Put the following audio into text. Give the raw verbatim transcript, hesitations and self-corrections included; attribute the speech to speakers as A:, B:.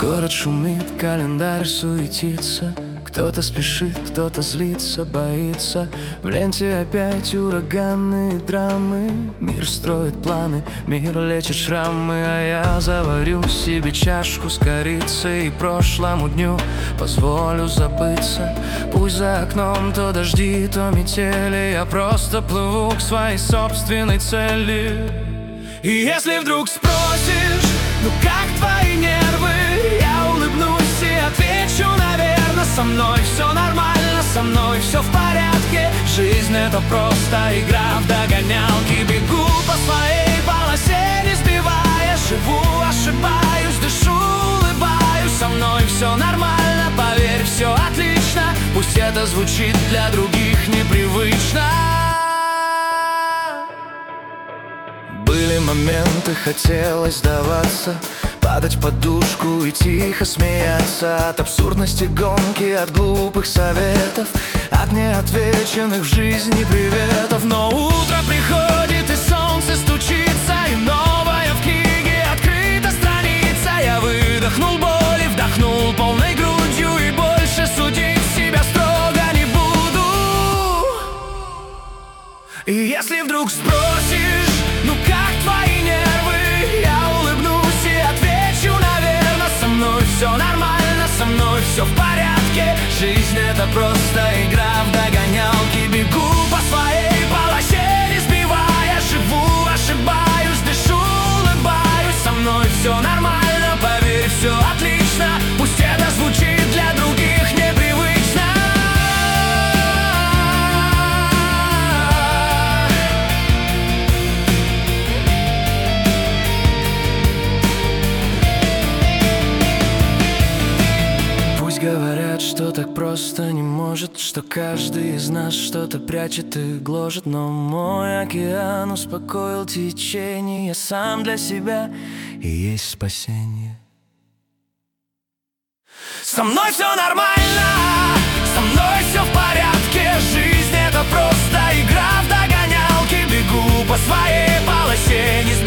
A: Город шумит, календарь суетится. Кто-то спешит, кто-то злится, боится. В ленте опять ураганные драмы. Мир строит планы, мир лечит шрамы. А я заварю себе чашку с корицей, и прошлому дню позволю забыться. Пусть за окном то дожди, то метели. Я просто плыву к своей собственной цели. И если вдруг спросишь, ну как твои нервы, я улыбнусь и отвечу, наверное, со мной все нормально, со мной все в порядке. Жизнь — это просто игра в догонялки. Бегу по своей полосе, не сбивая. Живу, ошибаюсь, дышу, улыбаюсь. Со мной все нормально, поверь, все отлично. Пусть это звучит для других непривычно. Были моменты, хотелось сдаваться, падать в подушку и тихо смеяться. От абсурдности гонки, от глупых советов, от неотвеченных в жизни приветов. Но утро приходит и солнце стучится, и новая в книге открыта страница. Я выдохнул боль и вдохнул полной грудью, и больше судить себя строго не буду. И если вдруг спросишь, ну как твои нервы, я улыбнусь и отвечу, наверное, со мной все нормально, со мной все в порядке. Жизнь — это просто игра в догонялки. Бегу по своей полосе, не сбивая. Живу, ошибаюсь, дышу, улыбаюсь. Со мной все нормально, поверь, все отлично. Пусть это звучит для других непривычно. Говорят, что так просто не может, что каждый из нас что-то прячет и гложет. Но мой океан успокоил течение. Я сам для себя и есть спасение. Со мной все нормально, со мной все в порядке. Жизнь — это просто игра в догонялки. Бегу по своей полосе, не